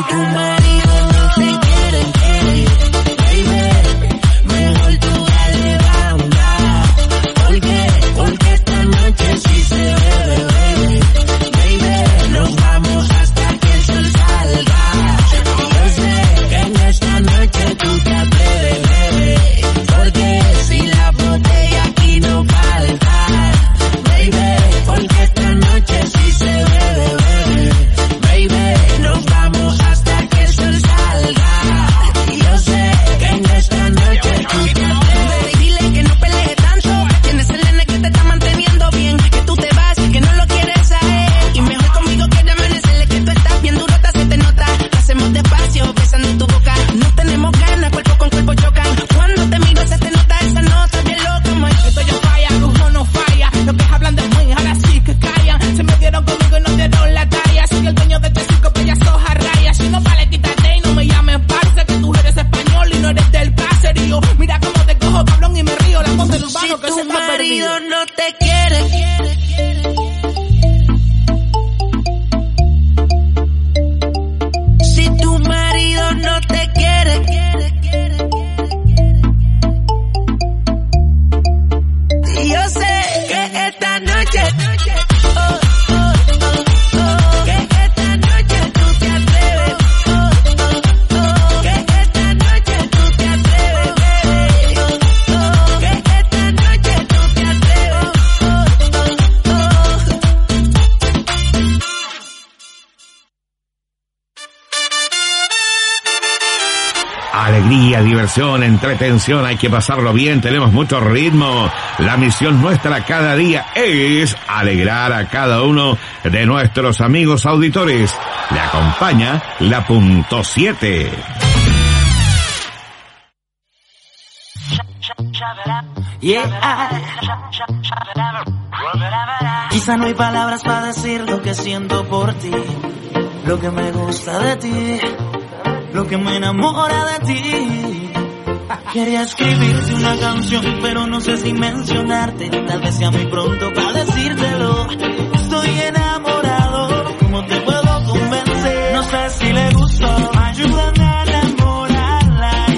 tu marido no te quiere, baby, mejor tú dale banda. ¿Por qué? Porque esta noche sí se bebe, baby, nos vamos hasta que el sol salga. Yo sé que en esta noche tú te atreves, bebé, porque si la botella aquí no falta, baby, porque esta noche sí se bebe, baby, nos vamos hasta que el sol salga. Y yo sé que en esta noche tú te atreves. Dile que no pelees tanto, tienes el nene que te está manteniendo bien, que tú te vas, que no lo quieres a él, y mejor conmigo que de amanecerle, que tú estás bien durota, se te nota, lo hacemos despacio, besando tu boca, no tenemos ganas, cuerpo con cuerpo chocan, cuando te miro se te nota esa nota bien loca, man. Esto ya falla, uno no falla, los que hablan de mí ahora sí que callan, se metieron conmigo y no dieron la talla, soy el dueño de este circo, payasos a raya, si no vale quítate y no me llames parce, que tú eres español y no eres del caserío, mira cómo te cojo cabrón y me río, la voz del urbano que se Si está tu marido perdido. no te quiere, si tu marido no te quiere, y yo sé que esta noche, que esta noche tú te atreves, que esta noche tú te atreves, que esta noche tú te atreves. Alegría, diversión, entretención, hay que pasarlo bien, tenemos mucho ritmo. La misión nuestra cada día es alegrar a cada uno de nuestros amigos auditores. Le acompaña la punto 7. Quizá no hay palabras para decir lo que siento por ti, lo que me gusta de ti, lo que me enamora de ti. Quería escribirte una canción, pero no sé si mencionarte. Tal vez sea muy pronto para decírtelo. Estoy enamorado, ¿cómo te puedo convencer? No sé si le gustó. Ayúdame a enamorarla,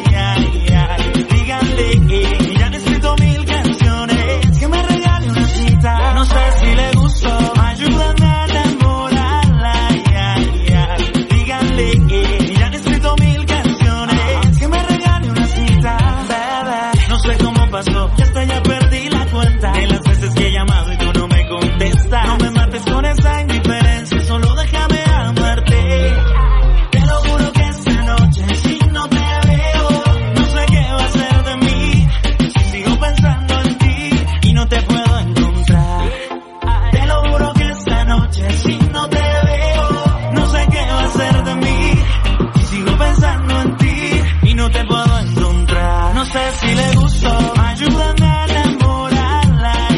díganle, ya han escrito 1000 canciones, que me regale una cita. No sé si le gustó. Ayúdame a enamorarla, díganle, ya han escrito 1000 canciones, que me regale una cita. Bebé, no sé cómo pasó, ya hasta ya perdí la cuenta de las veces que he llamado y tú no me contestas. No me mates con esa indiferencia, solo déjame amarte. Te lo juro que esta noche si no te veo, no sé qué va a ser de mí. Si sigo pensando en ti y no te puedo encontrar. Te lo juro que esta noche si no te veo, no sé qué va a ser de mí. Si sigo pensando en ti y no te puedo encontrar. No sé si le gustó. Ayúdame a enamorarla,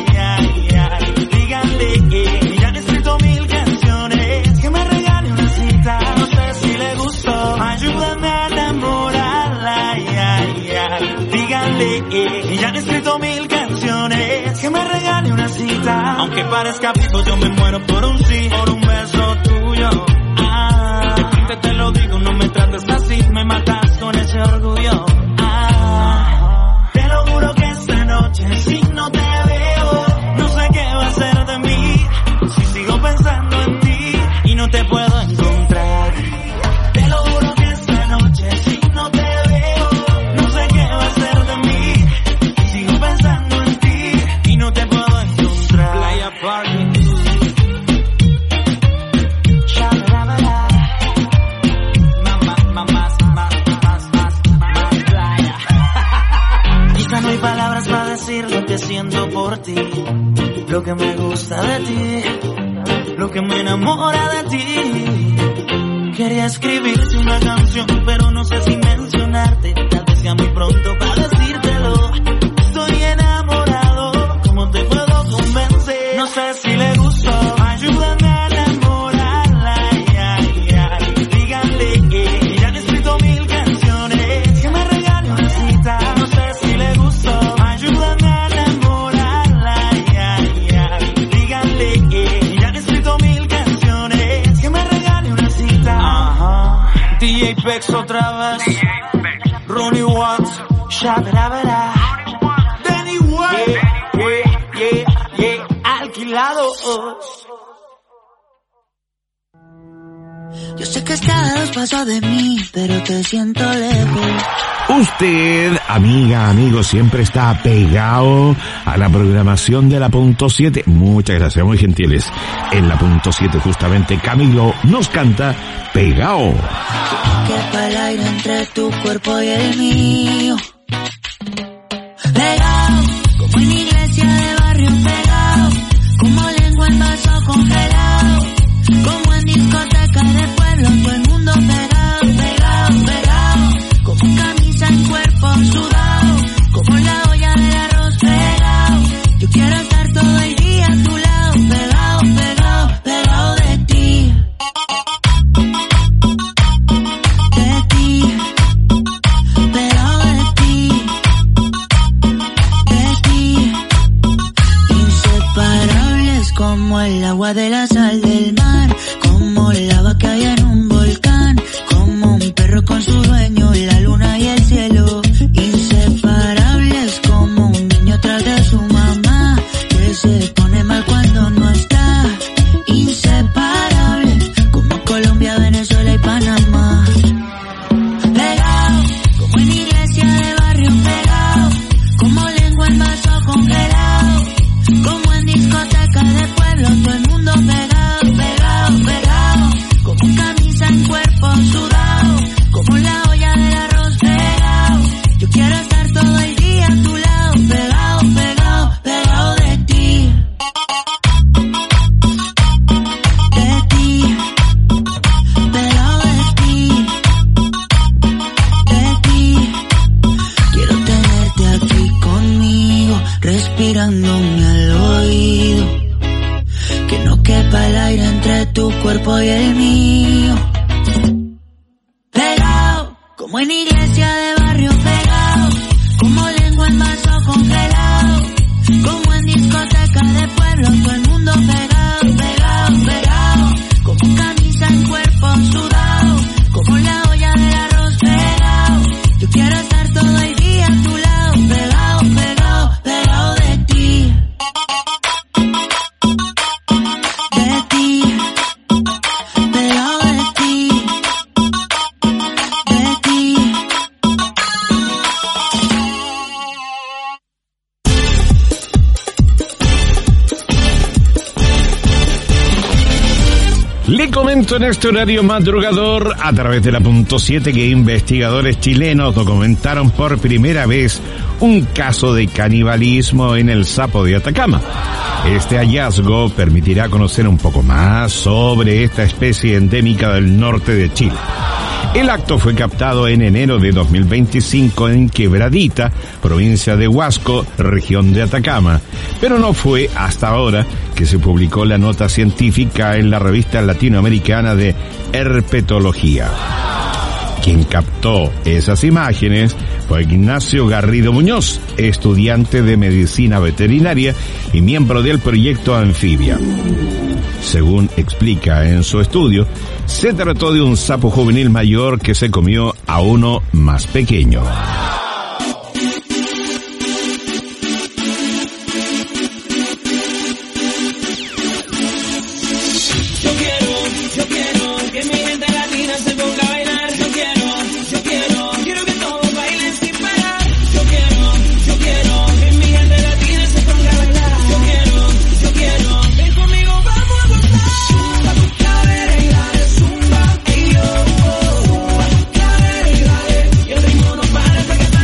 díganle, ya han escrito 1000 canciones, que me regale una cita. No sé si le gustó. Ayúdame a enamorarla, díganle, ya han escrito 1000 canciones, que me regale una cita. Aunque parezca vivo, yo me muero por un sí, por un beso tuyo. De frente te lo digo, no me trates así, me matas con ese orgullo. Te lo juro que esta noche si no te veo, no sé qué va a ser de mí. Si sigo pensando en ti y no te puedo encontrar. Te lo juro que esta noche si no te veo, no sé qué va a ser de mí. Si sigo pensando en ti y no te puedo encontrar. Playa Party. Quizá no hay palabras para decir lo que siento por ti, lo que me gusta de ti, lo que me enamora de ti. Quería escribirte una canción, pero no sé si mencionarte. Tal vez sea muy pronto para decírtelo. Estoy enamorado, ¿cómo te puedo convencer? No sé si le gustó. Ayúdame a enamorarla, díganle, ya han escrito 1000 canciones, que me regale una cita. No sé si le gustó. Ayúdame a enamorarla, díganle, ya han escrito 1000 canciones, que me regale una cita. casa, verá. Danny White, yeah, alquilados. Yo sé que estás a 2 pasos de mí, pero te siento lejos. Usted, amiga, amigo, siempre está pegado a la programación de la Punto 7. Muchas gracias, muy gentiles. En la Punto 7 justamente Camilo nos canta Pegao. Quepa el aire entre tu cuerpo y el mío. Pegao, como en iglesia de barrio pegao, como lengua en vaso congelado, como en discoteca de pueblo, todo el mundo pegao, pegao, pegao, como camisa en cuerpo sudado, como la olla del arroz pegao. Yo quiero estar todo el día a tu lado, pegao, pegao, pegao de ti. De ti, pegao de ti. De ti, inseparables como el agua de la sal del mar, como lava que hay en un volcán, como un perro con su dueño, la luna y el cielo. Inseparables como un niño tras de su mamá, que se pone mal cuando no está. Inseparables como Colombia, Venezuela y Panamá. Pegao, como en iglesia de barrio pegao, como lengua en vaso congelado, como en discoteca de pueblo, todo el mundo pegao, pegao, pegao, como camisa en cuerpo sudado, como la olla del arroz pegao. Yo quiero estar todo el día a tu lado, pegao, pegao, pegao de ti. De ti, pegao de ti. De ti, quiero tenerte aquí conmigo, respirándome al oído, que no quepa el aire entre tu cuerpo y el mío. Pegao, como en iglesia de barrio pegao, como lengua en vaso congelado, como en discoteca de pueblo, todo el mundo pegao, pegao, pegao, como camisa en cuerpo sudado, como la olla del arroz pegao. Yo quiero estar todo el día a tu lado, pegao, pegao, pegao de ti. De ti, pegao de ti. De ti. Le comento en este horario madrugador a través de la Punto 7 que investigadores chilenos documentaron por primera vez un caso de canibalismo en el sapo de Atacama. Este hallazgo permitirá conocer un poco más sobre esta especie endémica del norte de Chile. El acto fue captado en enero de 2025 en Quebradita, provincia de Huasco, región de Atacama, pero no fue hasta ahora que se publicó la nota científica en la revista latinoamericana de Herpetología. Quien captó esas imágenes fue Ignacio Garrido Muñoz, estudiante de medicina veterinaria y miembro del proyecto Anfibia. Según explica en su estudio, se trató de un sapo juvenil mayor que se comió a uno más pequeño. Yo quiero que mi gente latina se ponga a bailar. Yo quiero que todos bailen sin parar. Yo quiero que mi gente latina se ponga a bailar. Yo quiero, ven conmigo, vamos a gozar. Cadera y dale zumba, y yo, cadera y dale, y el ritmo no para hasta que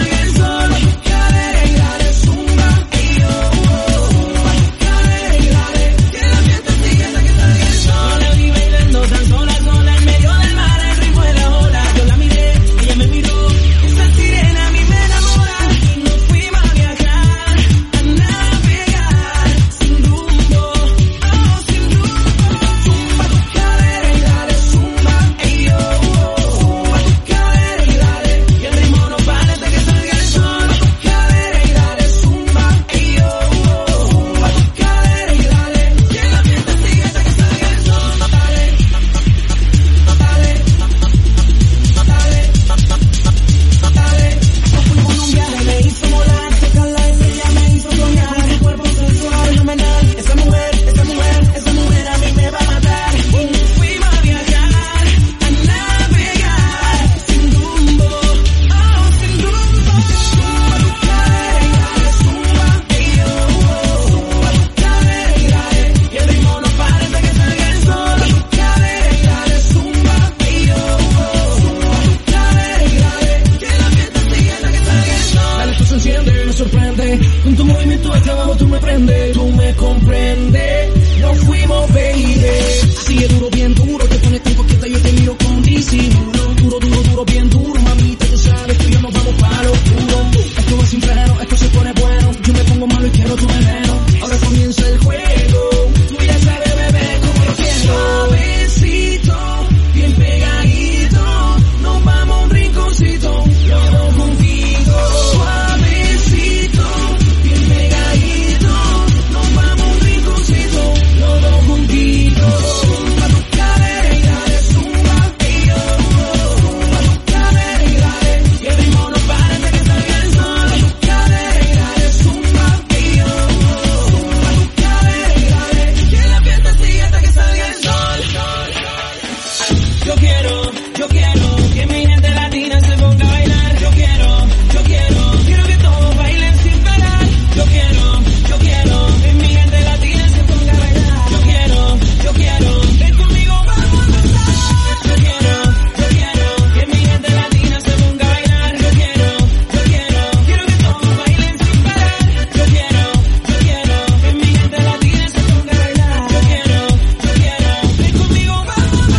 entiendes, tú me comprendes. Nos fuimos, baby. Sigue duro, bien duro, te pones tan coqueta, yo te miro con disimulo. Duro, duro, duro, bien duro, mamita, tú sabes que yo nos vamos para lo oscuro. Esto va sin freno, esto se pone bueno. Yo me pongo malo y quiero tu veneno. Ahora comienza el juego, tú ya sabes, bebé, cómo lo quiero. Suavecito, bien pegadito, nos vamos a un rinconcito, los dos juntitos. Suavecito, bien pegadito, nos vamos a un rinconcito, los dos juntitos. Zumba tu cadera y dale, zumba, y yo. Zumba tu cadera y dale, y el ritmo no para hasta que salga el sol. Tu cadera y dale, zumba, y yo. Zumba tu cadera y dale, que la fiesta sigue hasta que salga el sol. Yo quiero que mi gente latina se ponga a bailar. Yo quiero que todos bailen sin parar. Yo quiero que mi gente latina se ponga a bailar. Yo quiero, ven conmigo, vamos a gozar. Yo quiero que mi gente latina se ponga a bailar. Yo quiero que todos bailen sin parar. Yo quiero que mi gente latina se ponga a bailar. Yo quiero, ven conmigo, vamos a gozar.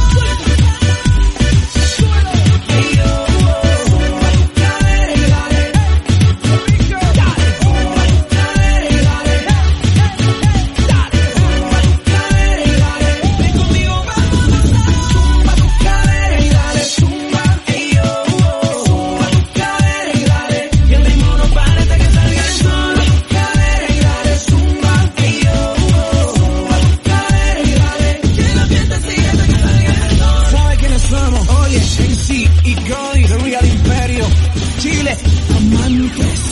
¿Sabe quiénes somos? Oye, MC y Goldie, The Real Imperio, Chile, amantes.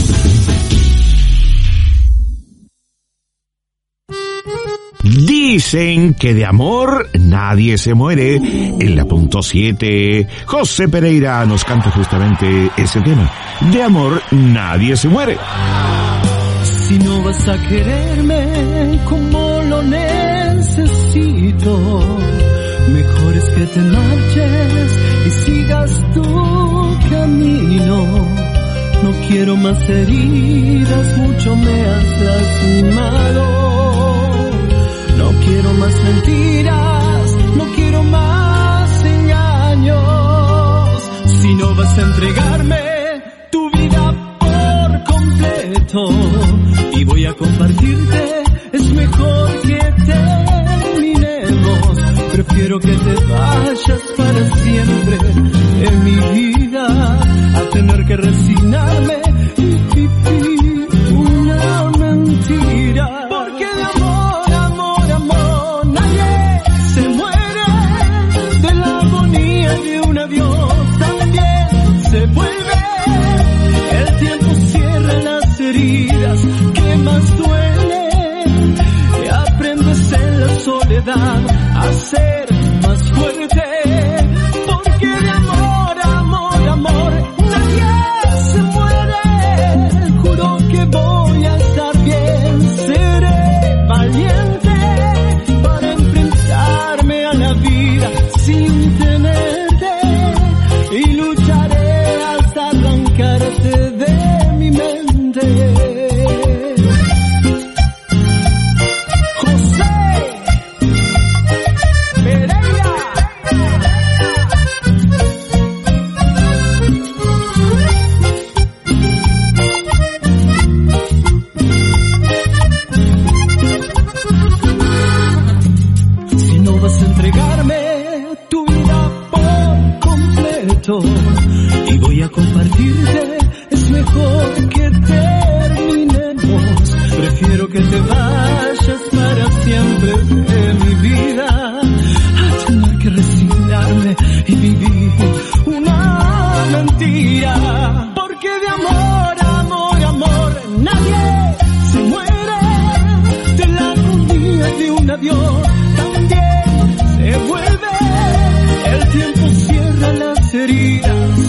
Dicen que de amor nadie se muere. En la punto 7, José Pereira nos canta justamente ese tema. De amor nadie se muere. Si no vas a quererme como lo necesito, mejor es que te marches y sigas tu camino. No quiero más heridas, mucho me has lastimado. No quiero más mentiras, no quiero más engaños. Si no vas a entregarme tu vida por completo y voy a compartirte, es mejor que terminemos. Prefiero que te vayas para siempre en mi vida a tener que resignarme y vivir una mentira. Porque de amor, amor, amor, nadie se muere. De la agonía de un adiós también se vuelve. El tiempo cierra las heridas que más duelen y aprendes en la soledad a ser más fuerte. Porque de amor, amor, amor, nadie se muere. Juro que voy a estar bien, seré valiente para enfrentarme a la vida sin tenerte y lucharé hasta arrancarte de mi mente. Y voy a compartirte, es mejor que terminemos. Prefiero que te vayas para siempre de mi vida a tener que resignarme y vivir una mentira. Porque de amor, amor, amor, nadie se muere. De la agonía de un adiós también se vuelve. El tiempo cierra las heridas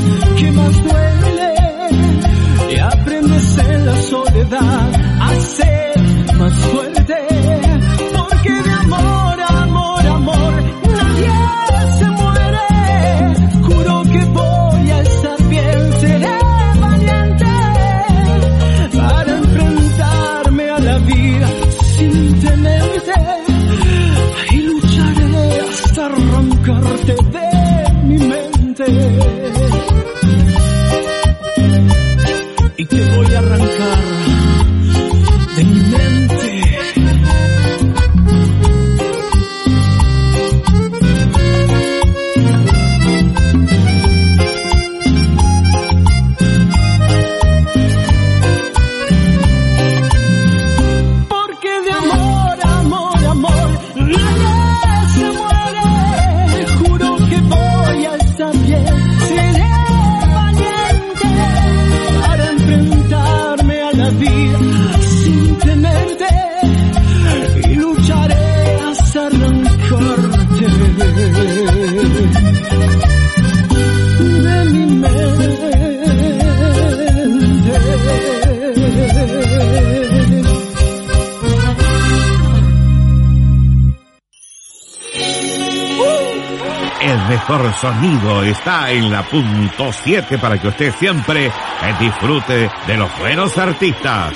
mejor sonido está en la punto 7 para que usted siempre disfrute de los buenos artistas.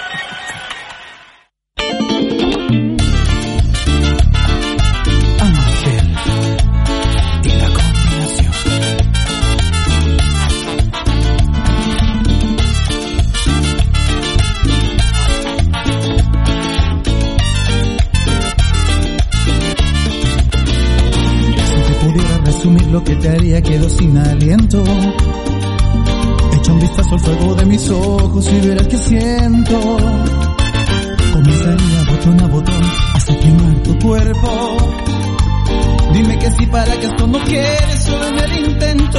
Lo que te haría quedo sin aliento. Echa un vistazo al fuego de mis ojos y verás que siento. Comenzaría botón a botón hasta quemar tu cuerpo. Dime que sí para que esto no quede solo en el intento.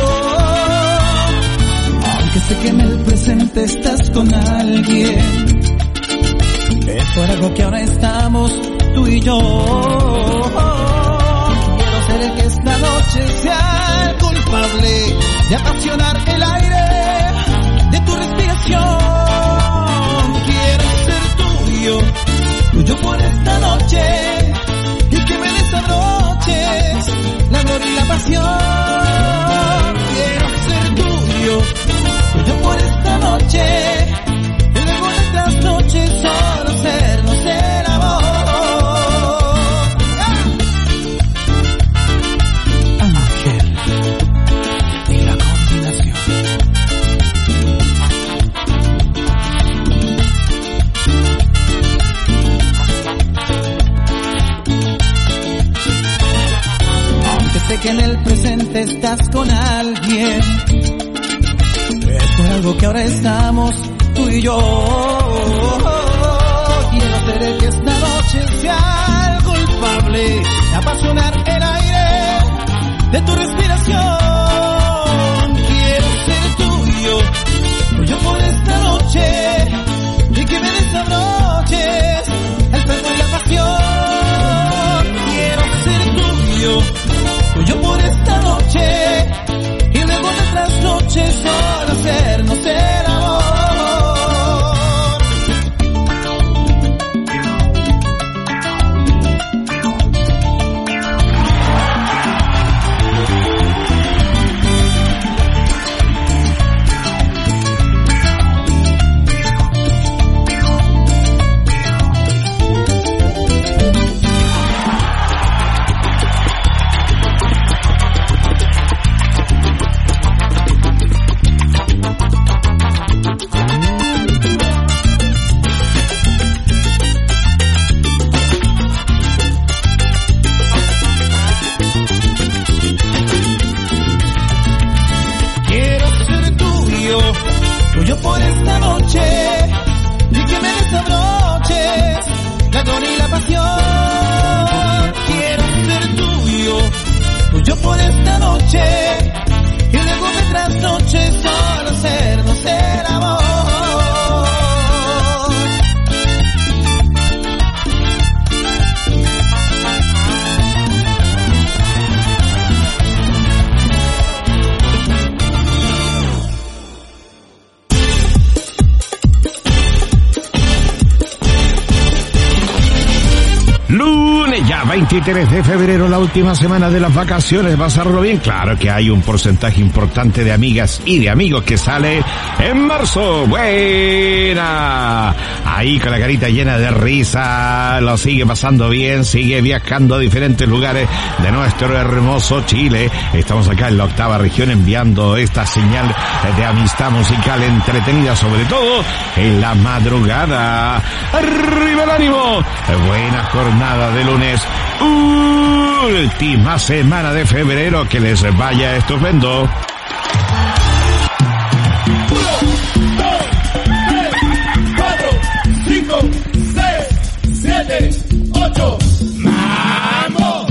Aunque sé que en el presente estás con alguien, es por algo que ahora estamos tú y yo. Ser el que esta noche sea el culpable de apasionar el aire de tu respiración. Quiero ser tuyo por esta noche y que me desabroches la gloria y la pasión. Quiero ser tuyo por esta noche y luego de otras noches solo hacernos el amor. Que en el presente estás con alguien, es por algo que ahora estamos tú y yo. Quiero ser el que esta noche sea el culpable de apasionar el aire de tu respiración. Quiero ser tuyo por esta noche y que me desabroches el fuego y la pasión. Quiero ser tuyo por esta noche y luego de otras noches solo hacernos el amor. Tuyo por esta noche y que me desabroches la gloria y la pasión. Quiero ser tuyo por esta noche y luego de otras noches solo hacernos el amor. Lunes ya 23 de febrero, la última semana de las vacaciones. ¿Pasarlo bien? Claro que hay un porcentaje importante de amigas y de amigos que sale en marzo. ¡Buena! Ahí con la carita llena de risa, lo sigue pasando bien, sigue viajando a diferentes lugares de nuestro hermoso Chile. Estamos acá en la 8ª región enviando esta señal de amistad musical entretenida, sobre todo en la madrugada. ¡Arriba el ánimo! Buena jornada de lunes, última semana de febrero, que les vaya estupendo. 1, 2, 3, 4, 5, 6, 7, 8, ¡vamos!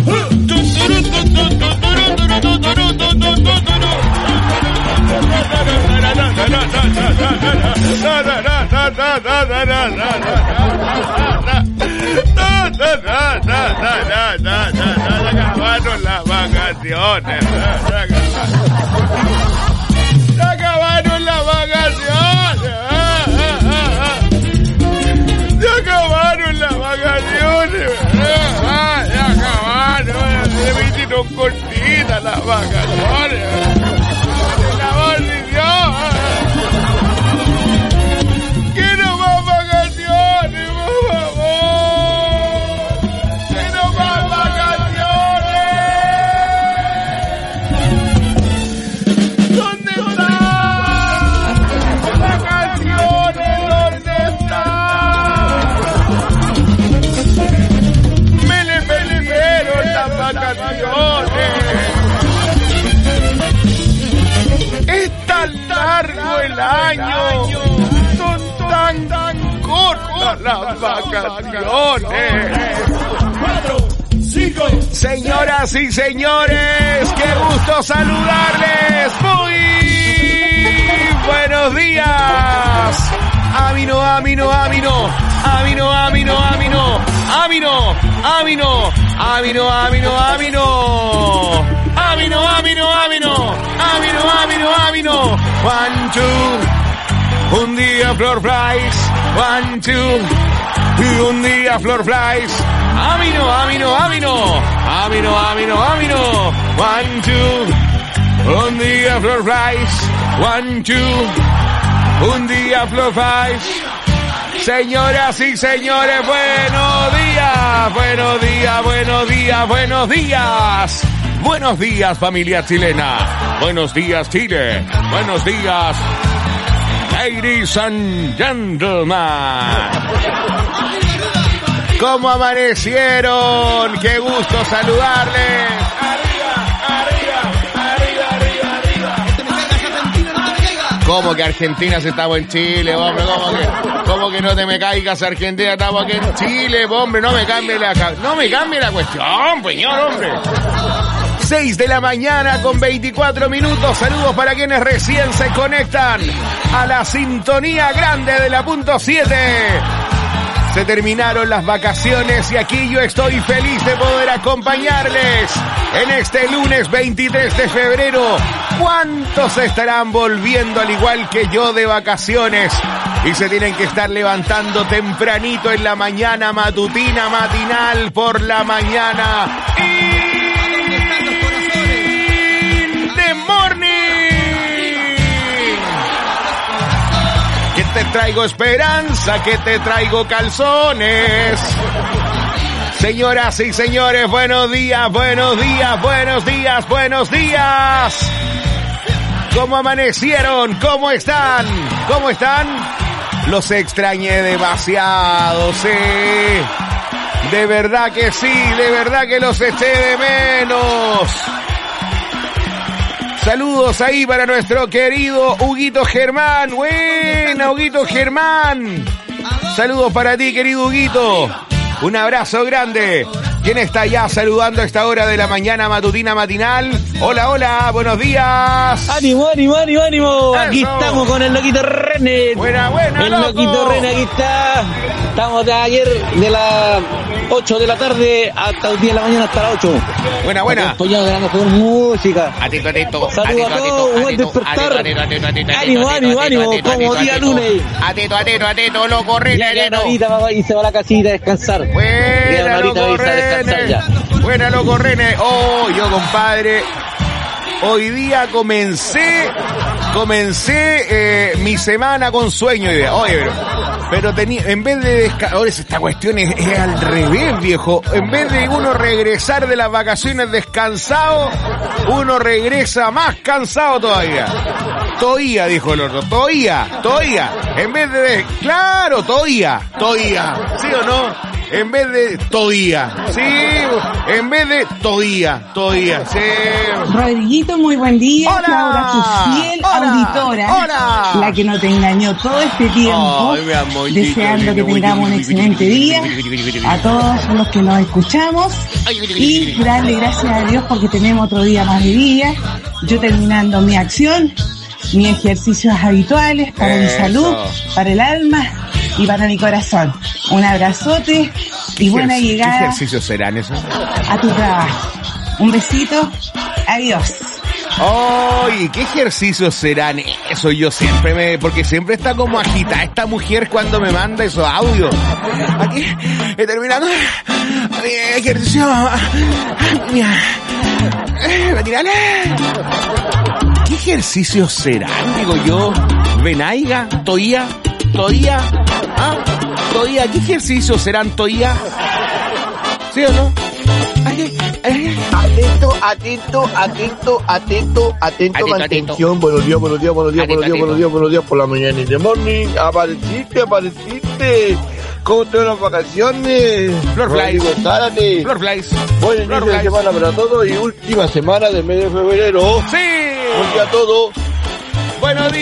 acabaron las vacaciones. Se acabaron las vacaciones. Se acabaron las vacaciones. Se acabaron. Se me hicieron cortitas las las vacaciones. El amor de Dios. Quiero más vacaciones, por favor. Quiero más vacaciones. ¿Dónde están? Vacaciones, ¿dónde están? Me le perdieron las vacaciones. Es tan largo el año. Son tan cortas las vacaciones. 4, 5. Señoras y señores, qué gusto saludarles. Muy buenos días. Amino, amino, amino. Amino, amino, amino. Amino, amino. Amino, amino, amino. Amino, amino, amino. Amino, amino, amino. 1, 2. Un día Flor Flies. 1, 2. Un día Flor Flies. Amino, amino, amino. Amino, amino, amino. 1, 2. Un día Flor Flies. 1, 2. Un día Flor Flies. Señoras y señores, buenos días. Buenos días, buenos días, buenos días. Buenos días, familia chilena. Buenos días, Chile. Buenos días, ladies and gentlemen. ¿Cómo amanecieron? ¡Qué gusto saludarles! ¿Cómo que Argentina si estamos en Chile, hombre? ¿Cómo que no te me caigas, Argentina? Estamos aquí en Chile, hombre. No me cambie la cuestión, señor, hombre. 6 de la mañana con 24 minutos. Saludos para quienes recién se conectan a la sintonía grande de la punto 7. Se terminaron las vacaciones y aquí yo estoy feliz de poder acompañarles en este lunes 23 de febrero. ¿Cuántos estarán volviendo al igual que yo de vacaciones y se tienen que estar levantando tempranito en la mañana matutina, matinal por la mañana? Te traigo esperanza, que te traigo calzones. Señoras y señores, buenos días, buenos días, buenos días, buenos días. ¿Cómo amanecieron? ¿Cómo están? ¿Cómo están? Los extrañé demasiado, sí. De verdad que sí, de verdad que los eché de menos. Saludos ahí para nuestro querido Huguito Germán. Buena, Huguito Germán. Saludos para ti, querido Huguito. Un abrazo grande. ¿Quién está ya saludando a esta hora de la mañana matutina matinal? Hola, hola, buenos días. Ánimo, ánimo, ánimo, ánimo. Eso. Aquí estamos con el loquito René. Buena, buena, el loco. loquito René, aquí está. Estamos de ayer de las 8 de la tarde hasta el día de la mañana hasta las 8. Buena, buena. Acompañado de la mejor música. Atento, atento. Saludos a todos, buen despertar. Ánimo, ánimo, ánimo, como día lunes. Atento, atento, atento, loco, René. Ya queda una horita para irse a la casita a descansar. Buena, loco, René. Buena, loco, René. Oh, yo, compadre, hoy día comencé mi semana con sueño. Oye, pero tenía, en vez de ahora esta cuestión es al revés, viejo. En vez de uno regresar de las vacaciones descansado, uno regresa más cansado todavía. Todavía, dijo el otro. Todavía. En vez de claro, todavía. ¿Sí o no? En vez de todavía. Sí, en vez de todavía. Sí. Rodriguito, muy buen día. Hola. Laura, tu fiel auditora. Hola. La que no te engañó todo este tiempo. Ay, mi amorcito, deseando que lindo, tengamos un excelente día. A todos los que nos escuchamos. Y darle gracias a Dios porque tenemos otro día más de día. Yo terminando mi acción, mis ejercicios habituales para mi salud, para el alma y para mi corazón. Un abrazote y buena llegada. ¿Qué ejercicios serán esos? A tu trabajo. Un besito. Adiós. ¡Ay! ¿Qué ejercicios serán eso? Yo siempre porque siempre está como agitada esta mujer cuando me manda esos audios. Aquí, terminando mi ejercicio matinal. ¿Qué ejercicios serán? Digo yo. Venaiga, Toía, ¿ah? Toía, ¿qué ejercicios serán, Toía? ¿Sí o no? Atento, mantención. Buenos días por la mañana y de morning. Apareciste. ¿Cómo te van las vacaciones? Florflies. Buen inicio de semana para todos y última semana del mes de febrero. ¡Sí! Buen día a todos. Buenos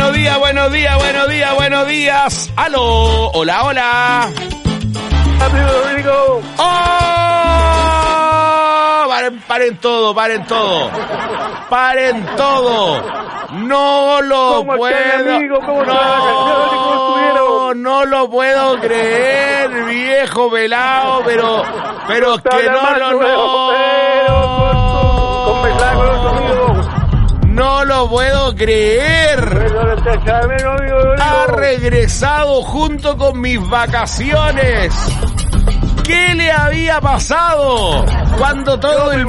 días. ¡Aló! ¡Hola! Amigo Rodrigo. ¡Oh! Paren todo. No lo puedo. No lo puedo creer, viejo velado, pero que no lo puedo creer. Ha regresado junto con mis vacaciones. ¿Qué le había pasado? Cuando todo el...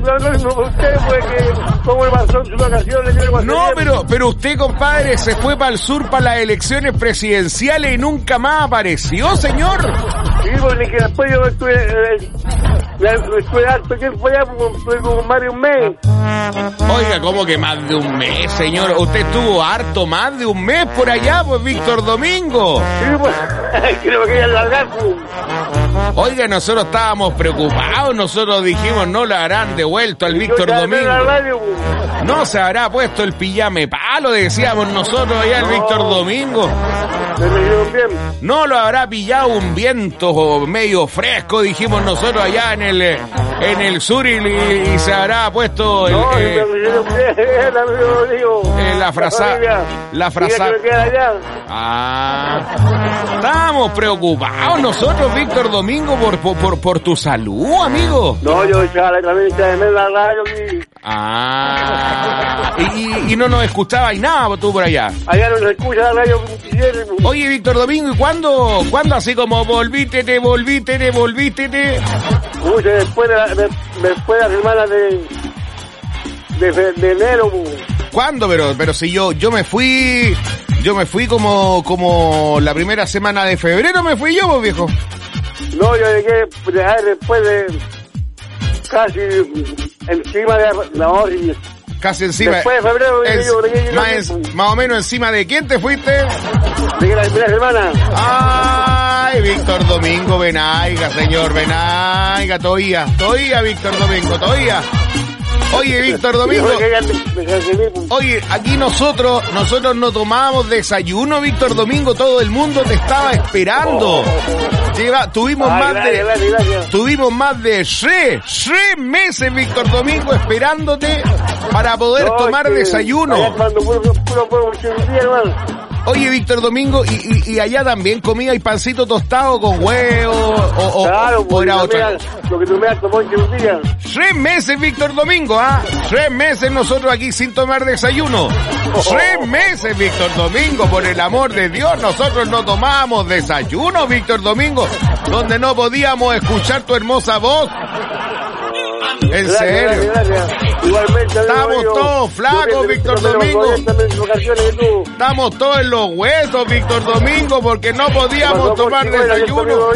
No, pero usted, compadre, se fue para el sur para las elecciones presidenciales y nunca más apareció, señor. Sí, porque después yo estuve harto tiempo allá, como más de un mes. Oiga, ¿cómo que más de un mes, señor? Usted estuvo harto más de un mes por allá, pues, Víctor Domingo. Sí, pues, que no me querían largar, pues. Oiga, nosotros estábamos preocupados, nosotros dijimos no le habrán devuelto al Víctor Domingo. No se habrá puesto el pijame palo, decíamos nosotros allá al Víctor Domingo. No lo habrá pillado un viento medio fresco, dijimos nosotros allá en el sur y se habrá puesto la frase. Estábamos preocupados nosotros, Víctor Domingo, por tu salud, amigo. No, yo también echaba de la radio. Y no nos escuchabas nada tú por allá. Allá no nos escucha la radio. Oye, Víctor Domingo, ¿y cuándo así como volvítete? Uy, después de la semana de enero. ¿Cuándo? Pero si yo me fui como la primera semana de febrero me fui yo, viejo. No, yo llegué después de casi encima de la hora. Casi encima. Después de febrero más o menos encima de quién te fuiste. De la primera semana. Ay, Víctor Domingo, Venaiga, señor, Venaiga, todavía, Víctor Domingo, todavía. Oye, Víctor Domingo. Oye, aquí nosotros no tomábamos desayuno, Víctor Domingo, todo el mundo te estaba esperando. Tuvimos más de 3 meses, Víctor Domingo, esperándote para poder tomar desayuno. Oye, Víctor Domingo, y allá también comía y pancito tostado con huevo o era otra. Lo que tú me has tomado un día. 3 meses, Víctor Domingo, 3 meses nosotros aquí sin tomar desayuno. 3 meses, Víctor Domingo, por el amor de Dios, nosotros no tomábamos desayuno, Víctor Domingo, donde no podíamos escuchar tu hermosa voz. En serio. Igualmente, estamos todos flacos, Víctor Domingo. Estamos todos en los huesos, Víctor Domingo, porque no podíamos tomar desayuno.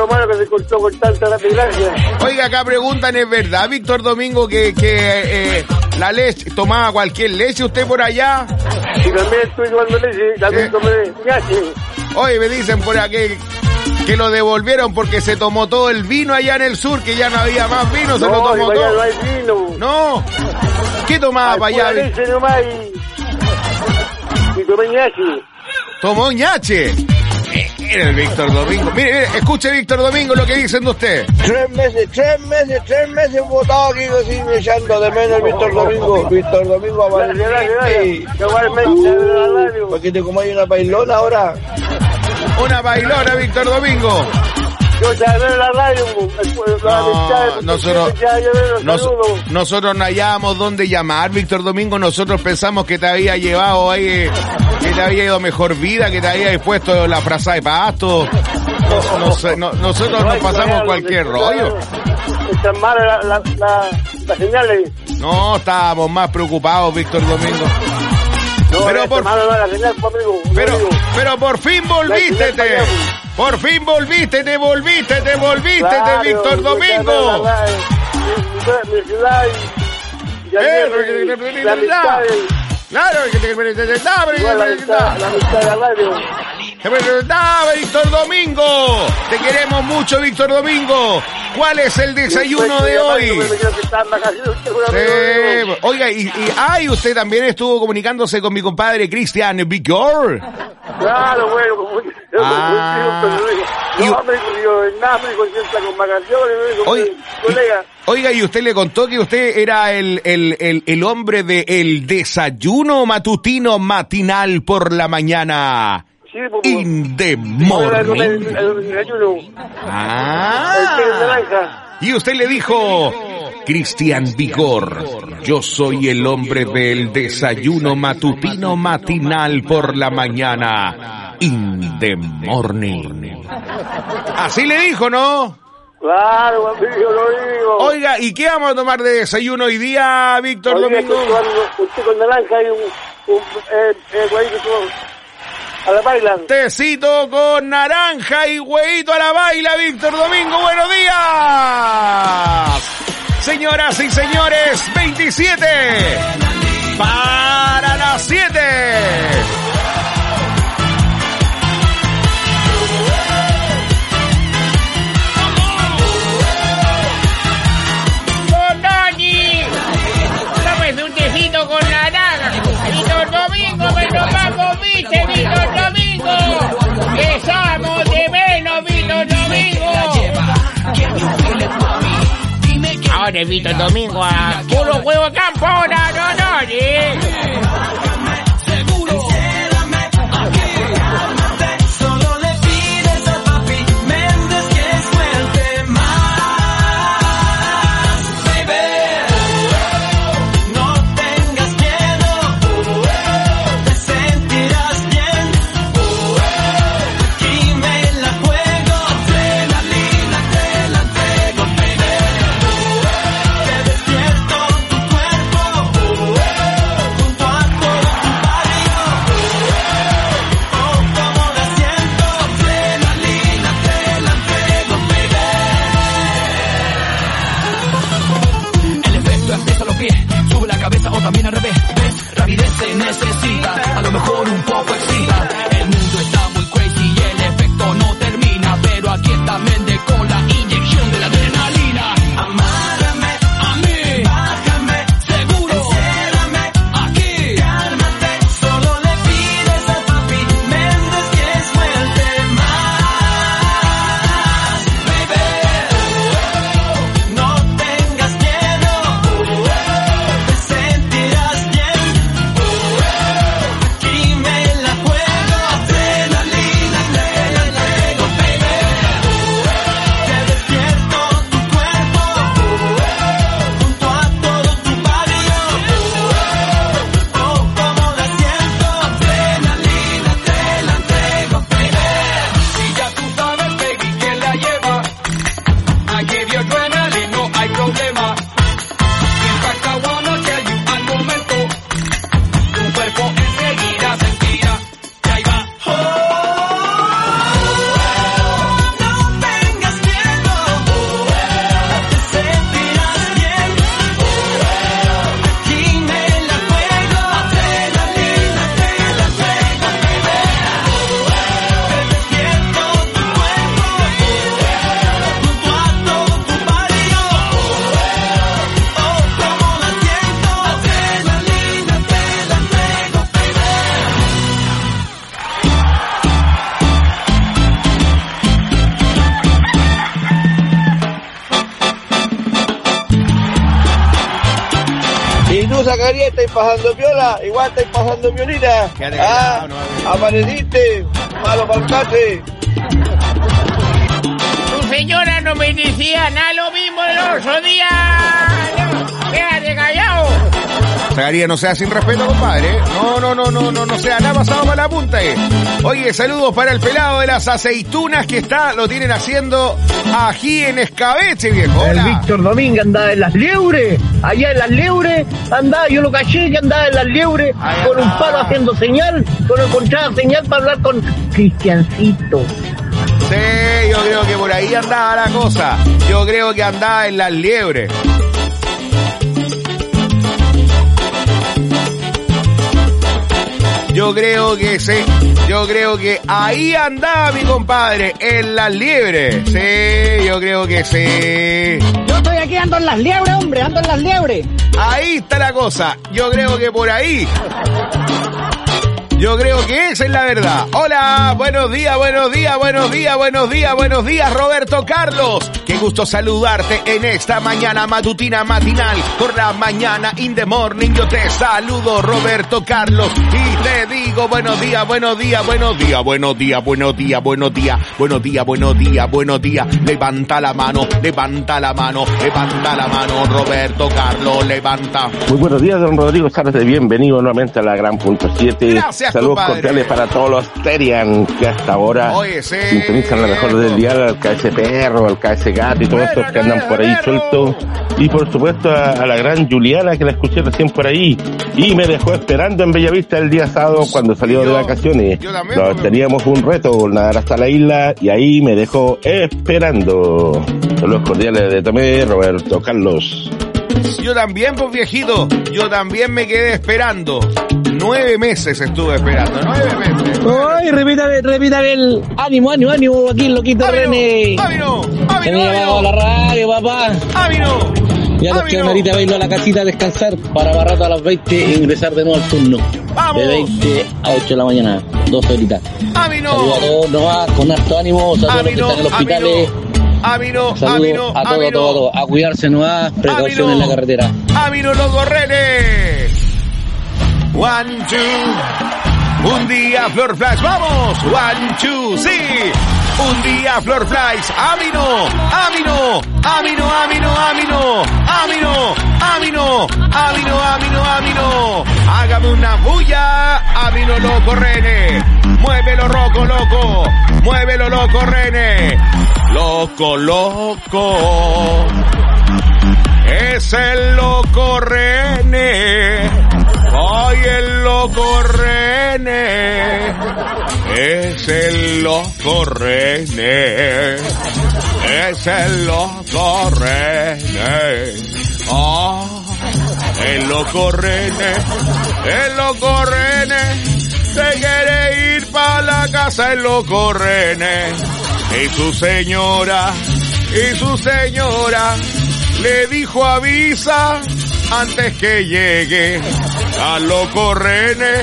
Oiga, acá preguntan, ¿es verdad, Víctor Domingo, que la leche, tomaba cualquier leche usted por allá? Y también estoy tomando leche, también tomé leche. Oye, me dicen por aquí que lo devolvieron porque se tomó todo el vino allá en el sur, que ya no había más vino, se lo tomó todo. No hay vino. No. ¿Qué tomaba para allá? Leche nomás y tomé ñache. ¿Tomó ñache? Mira el Víctor Domingo. Mire, escuche, Víctor Domingo, lo que dicen de usted. 3 meses votado aquí así echando de menos el Víctor Domingo. Víctor Domingo aparece. ¿Por qué te comáis una bailona ahora? Una bailona, Víctor Domingo. Yo ya veo la radio, nosotros no hallábamos dónde llamar, Víctor Domingo. Nosotros pensamos que te había llevado ahí, que te había ido mejor vida, que te había puesto la frasa de pasto. Nosotros nos pasamos cualquier rollo. Están malas las señales. No, estábamos más preocupados, Víctor Domingo. No, pero por fin volviste, por fin volviste, te volviste, claro, Víctor Domingo. Mi ciudad y la amistad. Claro, que te la amistad de la radio. Víctor Domingo, te queremos mucho, Víctor Domingo. ¿Cuál es el desayuno de hoy? Oiga, y usted también estuvo comunicándose con mi compadre Cristian Vigor. Claro, bueno, como Oiga, y usted le contó que usted era el hombre de el desayuno matutino matinal por la mañana. Sí, in the morning. Y usted le dijo, Cristian Vigor, yo soy el hombre del desayuno matutino matinal por la mañana, in the morning. Así le dijo, ¿no? Claro, amigo, lo digo. Oiga, ¿y qué vamos a tomar de desayuno hoy día, Víctor Domingo? Un té con naranja y un huevito a la baila. Tecito con naranja y huevito a la baila, Víctor Domingo, buenos días. Señoras y señores, 27 para las 7. Con naranja, Víctor Domingo, me lo pago, viste, Víctor Domingo, que somos de menos, Víctor Domingo. Ahora Víctor Domingo a puro huevo campona, no, Solo le pides a papi Méndez que suelte más, baby. O también al revés, ¿ves? Rapidez se necesita, a lo mejor un poco excita. El mundo está muy crazy y el efecto no termina, pero aquí está Méndez con la inyección de la adrenalina. Amárrame a mí, bájame, seguro, enciérrame aquí, cálmate. Solo le pides a papi Méndez que suelte más, baby. No tengas miedo, sentirás bien. Aquí me la juego, adrenalina te la entrego, baby. Te despierto tu cuerpo, junto a todo tu barrio. Oh, como la siento, adrenalina te la entrego, baby. Y ya tú sabes, baby, que la lleva. I give you adrenaline, no hay problema. In fact, I wanna tell you al momento, tu cuerpo enseguida sentirá que ahí va. Oh, no tengas miedo, te sentirás bien. Aquí me la juego, adrenalina te la entrego, baby. Te despierto tu cuerpo, junto a todo tu barrio. Oh, como la siento, adrenalina te la entrego, baby. Y tú, Zacarías, estáis pasando viola, igual estáis pasando violita. Quédate callado, no, apareciste, malo palcate. Tú no me decía nada lo mismo el otro día. No, quédate callado. Zagaría, no sea sin respeto, compadre. No sea nada pasado para la punta. Oye, saludos para el pelado de las aceitunas que lo tienen haciendo ají en escabeche, viejo. Hola. El Víctor Domínguez andaba en las liebres. Allá en las liebres andaba, yo lo caché que andaba en las liebres con un palo haciendo señal, encontraba señal para hablar con Cristiancito. Sí, yo creo que por ahí andaba la cosa. Yo creo que andaba en las liebres. Yo creo que sí. Yo creo que ahí andaba mi compadre, en las liebres. Sí, yo creo que sí. Yo estoy aquí, ando en las liebres, hombre, ando en las liebres. Ahí está la cosa. Yo creo que por ahí. Yo creo que esa es la verdad. Hola, buenos días, Roberto Carlos. Qué gusto saludarte en esta mañana matutina matinal. Por la mañana in the morning yo te saludo, Roberto Carlos. Y te digo buenos días. Levanta la mano, Roberto Carlos, levanta. Muy buenos días, don Rodrigo Zárate. Bienvenido nuevamente a la gran punto 7. Gracias, saludos compadre. cordiales para todos los Terian que hasta ahora sintonizan la mejor del día, al KS Perro, al KS Gato y todos estos que andan por ahí sueltos. Y por supuesto a la gran Juliana, que la escuché recién por ahí y me dejó esperando en Bellavista el día sábado cuando salió de vacaciones. Teníamos un reto, nadar hasta la isla, y ahí me dejó esperando. Saludos cordiales de Tomé, Roberto Carlos. Yo también, pues viejito, yo también me quedé esperando. 9 meses estuve esperando, 9 meses. Ay, repítame el ánimo, aquí el loquito René. ¡Ánimo! Se me ha llamado a la radio, papá. ¡Ánimo! Ya nos quedan ahorita para irnos a la casita a descansar para barrar a las 20 e ingresar de nuevo al turno. ¡Vamos! De 20 a 8 de la mañana, 2 horitas. ¡Ánimo! Saludos a todos, nomás, con harto ánimo, saludos a los que están en los hospitales. Saludos a todos, a cuidarse nomás, precaución en la carretera. ¡Ánimo, los gorrenes! 1, 2, un día Flor Flash, vamos, 1, 2, sí, un día Flor Flash, ¡Amino! Hágame una bulla, Amino loco René, muévelo loco René, loco, es el loco René. Ay, el loco René, es el loco René, oh, el loco René, se quiere ir para la casa el loco René, y su señora, le dijo avisa antes que llegue al loco René,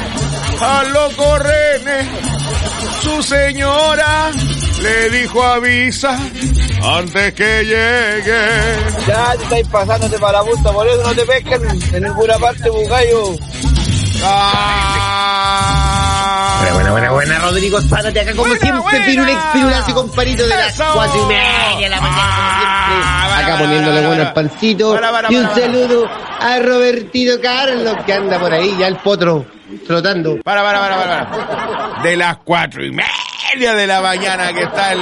su señora le dijo avisa antes que llegue. Ya te estáis pasándote para la punta, por eso no te pescan en ninguna parte, bugallo. Buena, Rodrigo, espánate acá como siempre, pirulazo, comparito de las 4:30 de la mañana, como siempre. Acá poniéndole bueno al pancito. Y un saludo a Robertito Carlos, que anda por ahí, ya el potro, trotando. Para. De las 4:30 de la mañana que está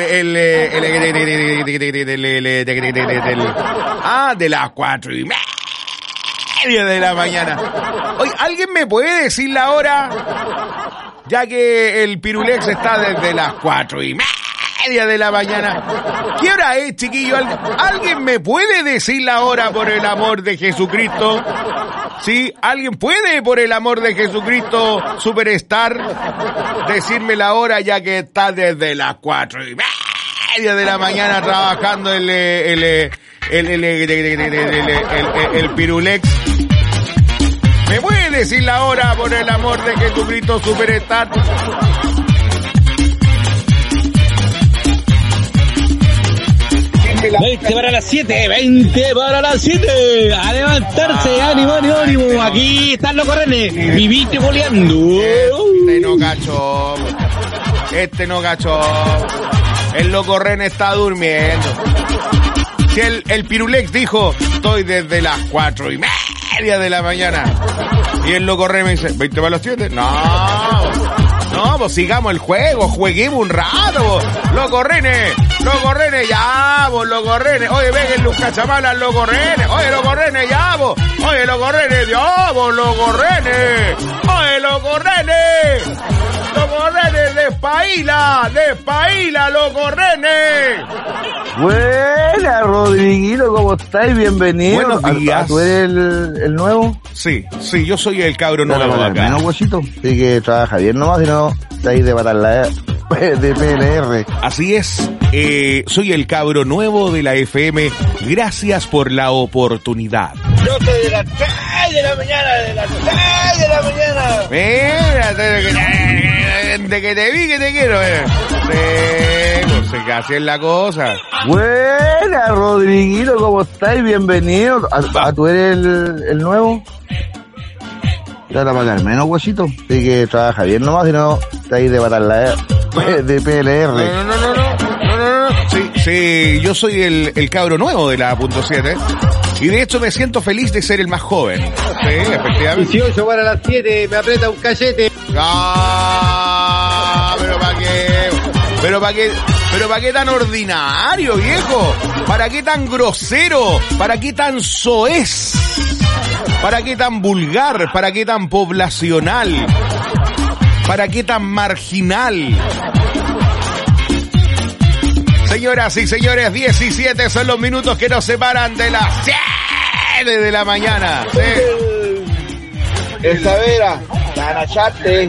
de las 4:30 de la mañana. Oye, ¿alguien me puede decir la hora? Ya que el Pirulex está desde las 4:30 de la mañana. ¿Qué hora es, chiquillo? ¿Alguien me puede decir la hora, por el amor de Jesucristo? ¿Sí? ¿Alguien puede, por el amor de Jesucristo, Superstar, decirme la hora, ya que está desde las 4:30 de la mañana trabajando el Pirulex? ¿Me puede decir la hora, por el amor de Jesucristo, Superstar? 20 para las 7, 20 para las 7. A levantarse, ánimo. Aquí están los correnes. Viviste boleando. Este no cachó. El loco René está durmiendo. Si el Pirulex dijo, estoy desde las 4:30 de la mañana. Y el loco René me dice, ¿20 para las 7? No, pues sigamos el juego, jueguemos un rato, vos. Loco René, ya, vos, loco René. Oye, vengan los cachamalas, loco René. Oye, loco René, ya, vos. Oye, loco René, ya, vos, loco René. Oye, loco René. Loco René, despaila, loco René. Buena, Rodriguito, ¿cómo estáis? Bienvenido. Buenos días. ¿Tú eres el nuevo? Sí, yo soy el cabro nuevo de acá. Menos huesito, así que trabaja bien nomás, si no, está ahí de matar la de PLR. Así es, soy el cabro nuevo de la FM. Gracias por la oportunidad. Yo soy de las 3 de la mañana, Mira, de que te vi que te quiero, no sé qué hacer la cosa. Buena, Rodriguito, ¿cómo estáis? Bienvenido. ¿Tú eres el nuevo? Trata para acá, menos huesito, así que trabaja bien nomás, si no, está ahí de matar la de PLR. No. Sí, yo soy el cabro nuevo de la .7. Y de hecho me siento feliz de ser el más joven. Sí, efectivamente. 18 para las 7, me aprieta un cachete. Ah, pero para qué tan ordinario, viejo. ¿Para qué tan grosero? ¿Para qué tan soez? ¿Para qué tan vulgar? ¿Para qué tan poblacional? ¿Para qué tan marginal? Señoras y señores, 17 son los minutos que nos separan de las 7 de la mañana. ¿Sí? Esa vera, tarachate.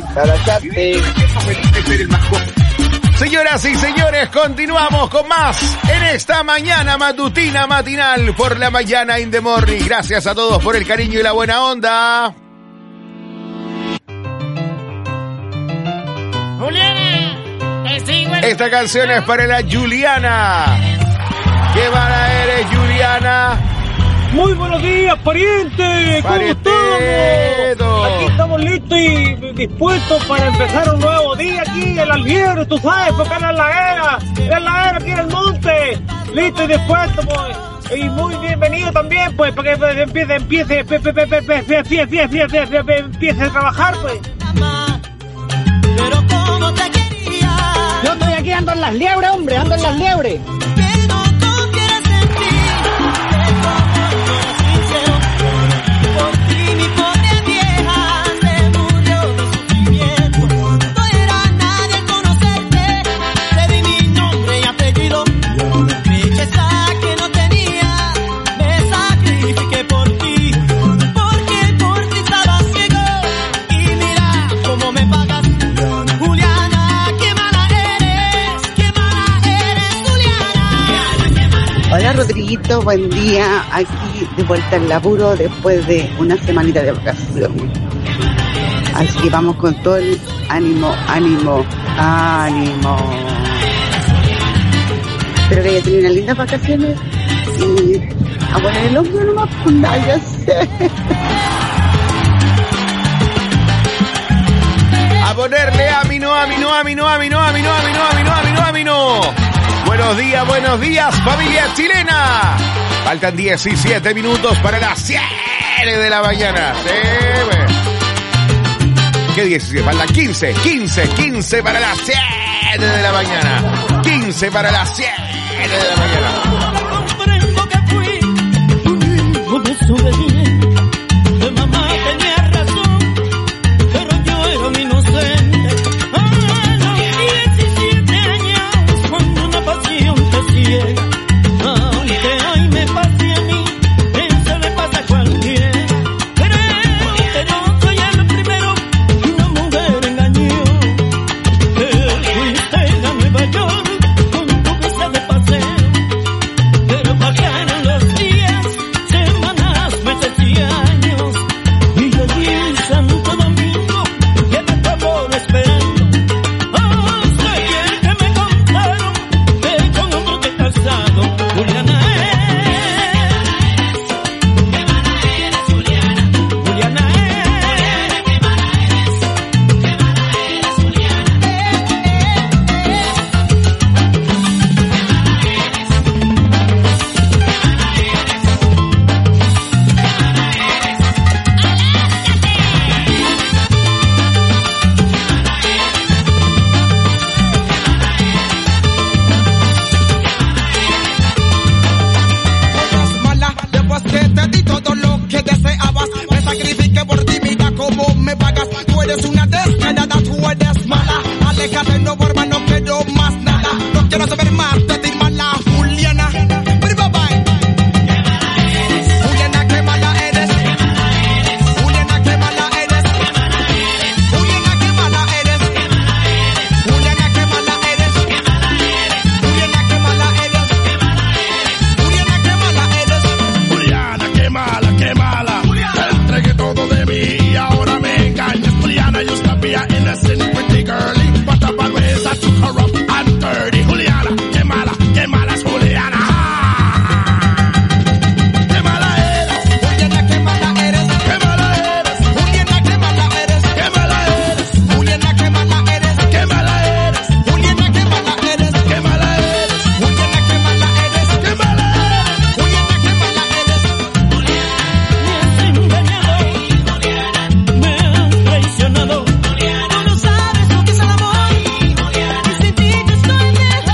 Señoras y señores, continuamos con más en esta mañana matutina matinal por la mañana in the morning. Gracias a todos por el cariño y la buena onda. Juliana, esta canción es para la Juliana. ¿Qué mala eres, Juliana? Muy buenos días, pariente. ¿Cómo estamos? Aquí estamos listos y dispuestos para empezar un nuevo día aquí en las Liebres, tú sabes, porque en la laguera aquí en el monte. Listo y dispuesto, pues. Y muy bienvenido también, pues, para que empiece a trabajar, pues. Pero como te quería. Yo estoy aquí, ando en las liebres, hombre, ando en las liebres. Que no confieras en ti. Por ti mi pobre vieja se murió de sufrimiento. No era nadie al conocerte. Te di mi nombre y apellido. Belleza que no tenía. Me sacrifiqué por ti. Porque por ti estaba ciego. Y mira cómo me pagas. Juliana, qué mala eres, Juliana. Hola Rodriguito, buen día. Aquí de vuelta en laburo después de una semanita de vacación. Así que vamos con todo el ánimo. Espero que haya tenido unas lindas vacaciones y a poner el hombro nomás, pues nada, ya sé. A ponerle amino. Buenos días, familia chilena. Faltan 17 minutos para las 7 de la mañana. Sí, ¿qué 17? Faltan 15 para las 7 de la mañana. 15 para las 7 de la mañana. Comprendo que fui un hijo desobediente. Que mamá tenía razón, pero yo era un inocente. A los 17 años, cuando una pasión te ciega. Aunque hoy me pase a mí, eso le pasa a cualquiera. Pero no soy el primero que una mujer engañó. Fuiste a Nueva York con tu visa de paseo. eres una descarada, tú eres mala. Aléjate, no borba, no quiero más nada. No quiero saber más de ti, mala Juliana. Bye, bye, bye. Juliana, qué mala eres. Juliana, qué mala eres. Juliana, qué mala eres. Juliana, qué mala eres. Juliana, qué mala eres. Juliana, qué mala eres. Juliana, qué mala, qué mala. Te entregué todo de mí y ahora me engañas. Juliana, you used to be an innocent pretty girly, but the bad ways I took her up and dirty. Juliana, qué mala es Juliana. Qué mala eres. Juliana, qué mala eres. Qué mala eres. Juliana, qué mala eres. Qué mala eres. Juliana, qué mala eres. Qué mala eres. Juliana, qué mala eres. Qué mala eres. Juliana, qué mala eres. Qué mala eres. Juliana, qué mala eres. Me has traicionado. Tú no sabes lo que es el amor. Y sin ti yo estoy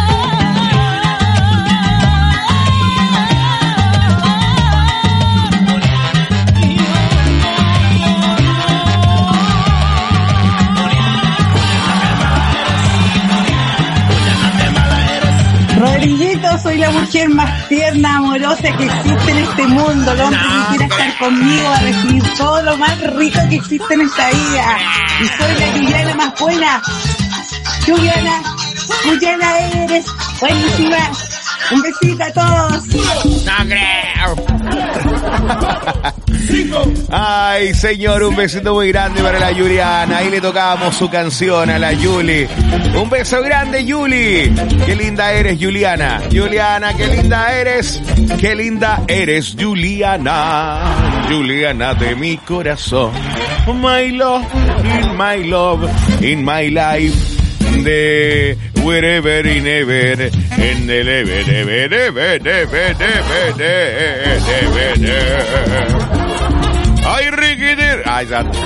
Rodriguito, soy la mujer más tierna, amorosa que existe en este mundo. El hombre que quiera estar conmigo va a recibir todo lo más rico que existe en esta vida. Y soy la Juliana más buena. Juliana eres buenísima. Un besito a todos. No creo. Ay, señor, un besito muy grande para la Juliana. Ahí le tocábamos su canción a la Juli. Un beso grande, Juli. Qué linda eres, Juliana. Juliana, qué linda eres. Qué linda eres, Juliana. Juliana de mi corazón. My love, in my life. De wherever in ever, en the ay, riquete, ay,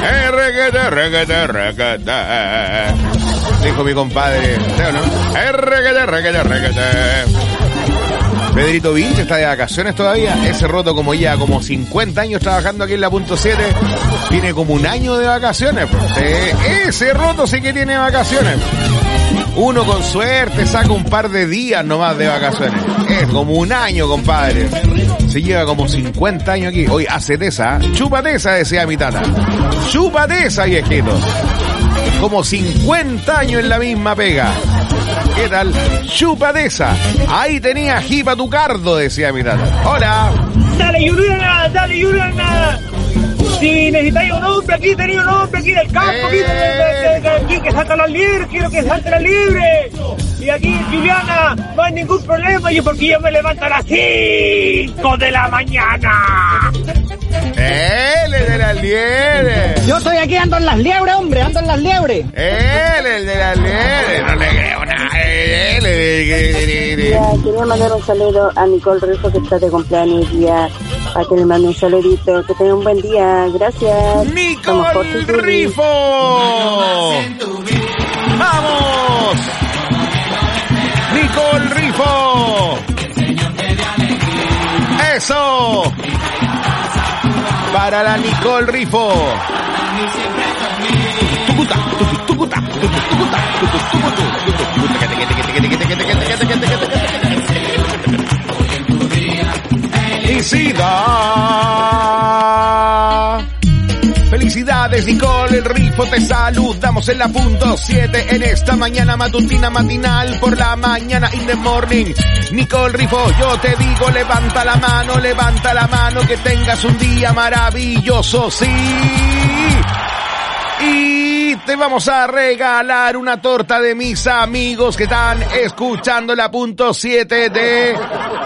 requete. Dijo mi compadre, ¿sí o no? Requete. Pedrito Vinch está de vacaciones todavía. Ese roto como ya como 50 años trabajando aquí en la punto 7. Tiene como un año de vacaciones. Ese roto sí que tiene vacaciones. Uno con suerte saca un par de días nomás de vacaciones. Es como un año, compadre. Se lleva como 50 años aquí. Hoy hacete esa, chúpate esa, decía mi tata. Chúpate esa, viejito. Como 50 años en la misma pega. ¿Qué tal? Chúpate esa. Ahí tenía jipa tu cardo, decía mi tata. Hola. Dale, Juliana. Si necesitáis un hombre aquí, tenía un hombre aquí del campo, aquí que salta las liebres, quiero que salte las liebres. Y aquí, Juliana, no hay ningún problema, porque yo me levanto a las 5 de la mañana. Él de las liebres. Yo estoy aquí, ando en las liebres, hombre, ando en las liebres. Él, el de las liebres. No le creo nada. Quería mandar un saludo a Nicole Rifo, que está de cumpleaños hoy día. A que le mande un saludito. Que tenga un buen día. Gracias. ¡Nicole Rifo! ¡Vamos! ¡Nicole Rifo! ¡Eso! Para la Nicole Rifo. Felicidades, Nicole, el Rifo, te saludamos en la punto 7 en esta mañana matutina matinal por la mañana in the morning. Nicole Rifo, yo te digo, levanta la mano, que tengas un día maravilloso, sí. Y te vamos a regalar una torta de mis amigos que están escuchando la punto 7 ¿De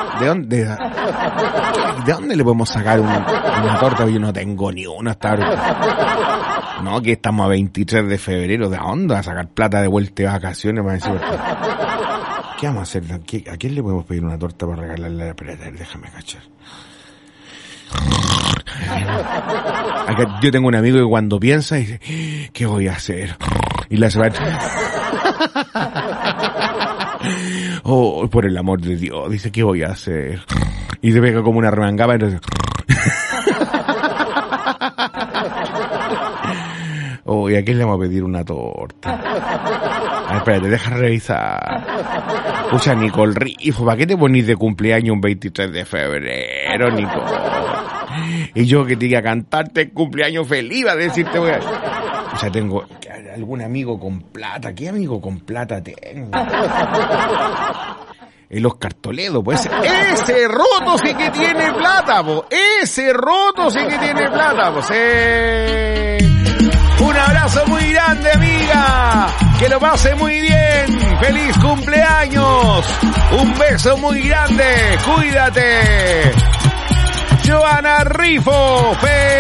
dónde le podemos sacar una torta? Yo no tengo ni una hasta ahora. No, que estamos a 23 de febrero. ¿De dónde va a sacar plata de vuelta de vacaciones? ¿Qué vamos a hacer? ¿A quién le podemos pedir una torta para regalarle a la pelota? Déjame cachar. Acá yo tengo un amigo que cuando piensa dice, ¿qué voy a hacer? Y la semana... Oh, por el amor de Dios, dice, ¿qué voy a hacer? Y se pega como una remangada, entonces... Oh, ¿y a quién le vamos a pedir una torta? A ver, espérate, deja revisar. Escucha, Nicole Rifo, ¿para qué te ponís de cumpleaños un 23 de febrero, Nicole? Y yo que te iba a cantarte el cumpleaños feliz, iba a decirte, voy a... O sea, tengo algún amigo con plata. ¿Qué amigo con plata tengo? El Oscar Toledo, pues ese roto sí que tiene plata, pues. Ese roto sí que tiene plata, pues. Un abrazo muy grande, amiga. Que lo pase muy bien. Feliz cumpleaños. Un beso muy grande. Cuídate. Joana Rifo,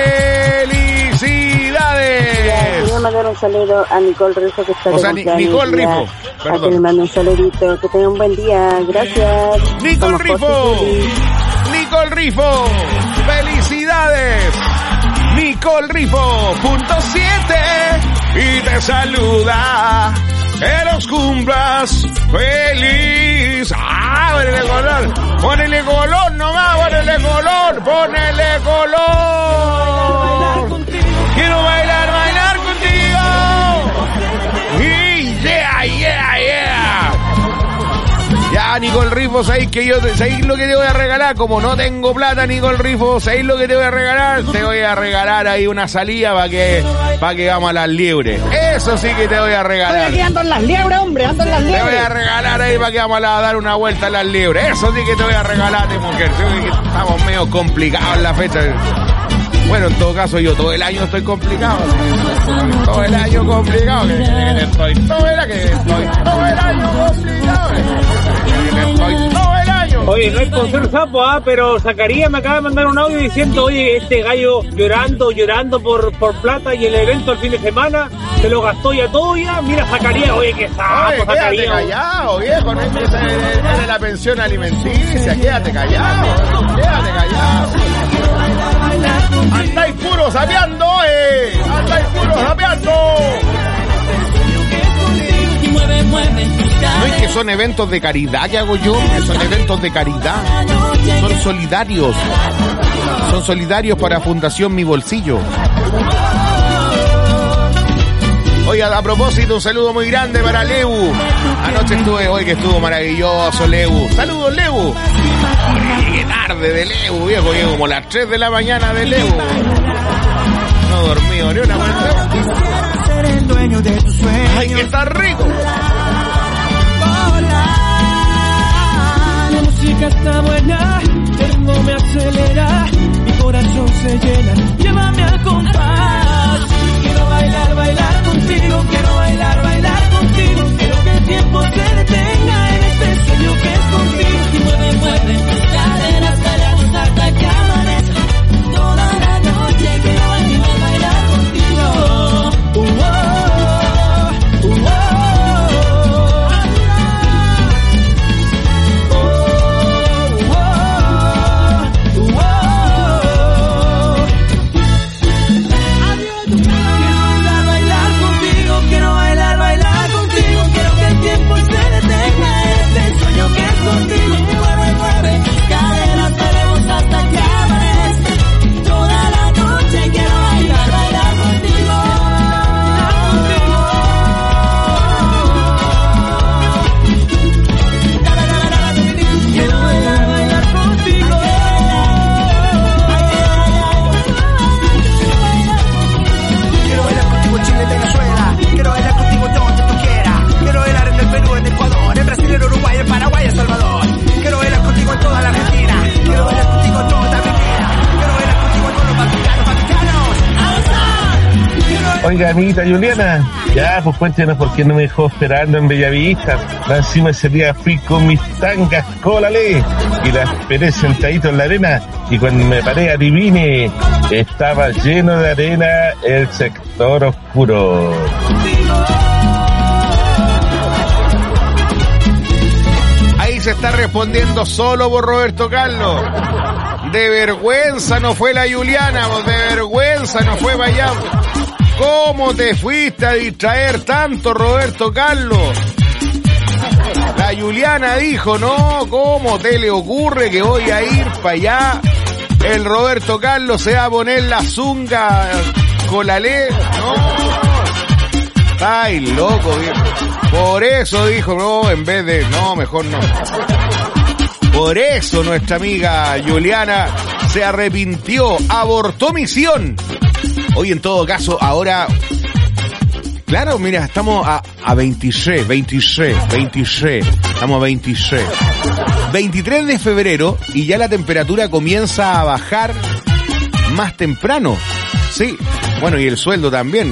felicidades. Quiero mandar un saludo a Nicole Rifo, que está de cumpleaños. Nicole Rifo, perdón. A que le mando un saludito, que tenga un buen día, gracias. Nicole Nicole Rifo, felicidades. Nicole Rifo, .7, y te saluda. Que los cumplas feliz. ¡Ah! Ponele color. Ponele color nomás, ponele color. Ponele color. Quiero bailar contigo. Y yeah. Ya, Nicole Rifo, ¿sabéis lo que te voy a regalar? Como no tengo plata, Nicole Rifo, ¿sabéis lo que te voy a regalar? Te voy a regalar ahí una salida para que vamos a las liebres. Eso sí que te voy a regalar. Estoy aquí, ando en las liebres, hombre, ando en las liebres. Te voy a regalar ahí para que vamos a dar una vuelta a las liebres. Eso sí que te voy a regalar, mujer. Sí, que estamos medio complicados en la fecha. Bueno, en todo caso, yo todo el año estoy complicado. Todo el año complicado. Estoy todo el año complicado. Oye, no es por ser sapo, pero Zacarías me acaba de mandar un audio diciendo, oye, este gallo llorando por plata, y el evento el fin de semana se lo gastó ya todo ya. Mira, Zacarías, oye, qué sapo, Zacarías. Quédate callado, viejo, no es de la pensión alimenticia, quédate callado. Andáis puro sapeando, andáis puro sapeando. No es que son eventos de caridad que hago yo, son eventos de caridad, son solidarios para Fundación Mi Bolsillo. Oiga, a propósito, un saludo muy grande para Lebu. Anoche estuvo maravilloso, Lebu. Saludos, Lebu. Qué tarde de Lebu, viejo, llego como las 3 de la mañana de Lebu. No he dormido ni una vuelta. Ay, que está rico. La música está buena, el ritmo me acelera, mi corazón se llena, llévame al compás. Quiero bailar contigo, quiero bailar contigo, quiero que el tiempo se detenga en este sueño que es contigo. Y mueve tus caderas para gozarte que amanezca toda la noche. Quiero bailar contigo. Oiga, amiguita Juliana, ya, pues cuéntenos por qué no me dejó esperando en Bellavista. Encima ese día fui con mis tangas cólale y las esperé sentadito en la arena, y cuando me paré, adivine, estaba lleno de arena el sector oscuro. Ahí se está respondiendo solo por Roberto Carlos. De vergüenza no fue la Juliana, vos, de vergüenza no fue para allá. ¿Cómo te fuiste a distraer tanto, Roberto Carlos? La Juliana dijo, no, ¿cómo te le ocurre que voy a ir para allá? El Roberto Carlos se va a poner la zunga colalé. No. Ay, loco, viejo. Por eso dijo, no, en vez de... No, mejor no. Por eso nuestra amiga Juliana se arrepintió, abortó misión. Hoy en todo caso, ahora... Claro, mira, estamos a 26. Estamos a 26. 23 de febrero y ya la temperatura comienza a bajar más temprano. Sí, bueno, y el sueldo también.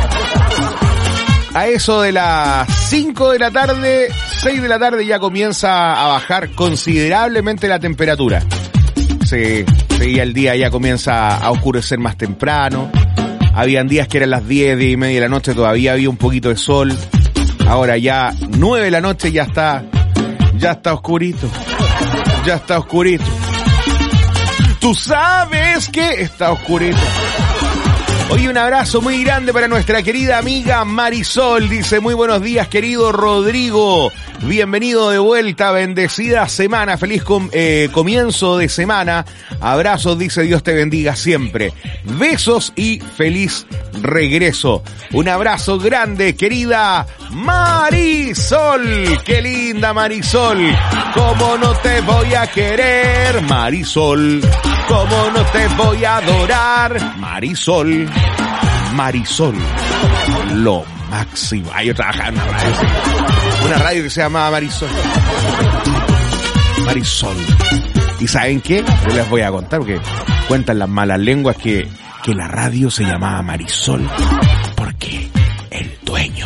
A eso de las 5 de la tarde, 6 de la tarde ya comienza a bajar considerablemente la temperatura. Sí, el día ya comienza a oscurecer más temprano. Habían días que eran las 10 y media de la noche, todavía había un poquito de sol. Ahora ya 9 de la noche ya está oscurito. Ya está oscurito. Tú sabes que está oscurito. Hoy un abrazo muy grande para nuestra querida amiga Marisol. Dice, muy buenos días, querido Rodrigo. Bienvenido de vuelta, bendecida semana, feliz comienzo de semana. Abrazos, dice, Dios te bendiga siempre. Besos y feliz regreso. Un abrazo grande, querida Marisol. Qué linda Marisol. ¿Cómo no te voy a querer, Marisol? ¿Cómo no te voy a adorar, Marisol? Marisol, lo máximo. Yo trabajaba en una radio que se llamaba Marisol. Marisol. ¿Y saben qué? Yo les voy a contar, porque cuentan las malas lenguas que la radio se llamaba Marisol porque el dueño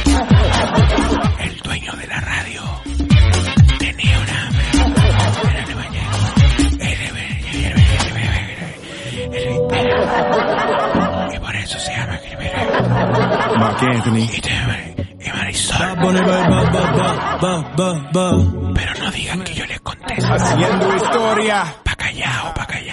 de la radio tenía una... Y por eso se llama Marc Anthony y Marisol. Pero no digan que yo les conté. Haciendo historia. Pa' callao.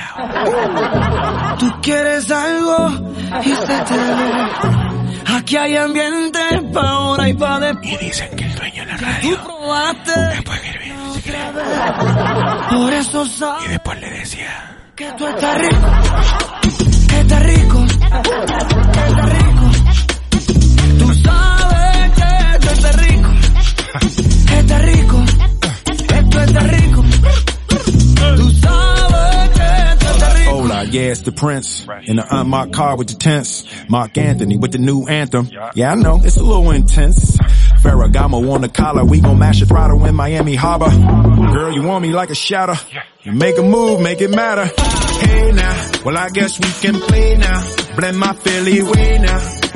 Tú quieres algo y se te ve. Aquí hay ambiente pa' ahora y pa' después. Y dicen que el dueño de la radio tú probaste después que por eso sabes. Y después le decía que tú estás rico. Estás rico. Tú sabes que tú estás rico. Estás rico. Esto está rico. Tú sabes que tú estás rico. Hola, yeah, it's the Prince in the unmarked car with the tents. Marc Anthony with the new anthem. Yeah, I know, it's a little intense. Ferragamo on the collar, we gon' mash a throttle in Miami Harbor. Girl, you want me like a shadow. You make a move, make it matter. Hey now, well I guess we can play now. Blend my Philly way now.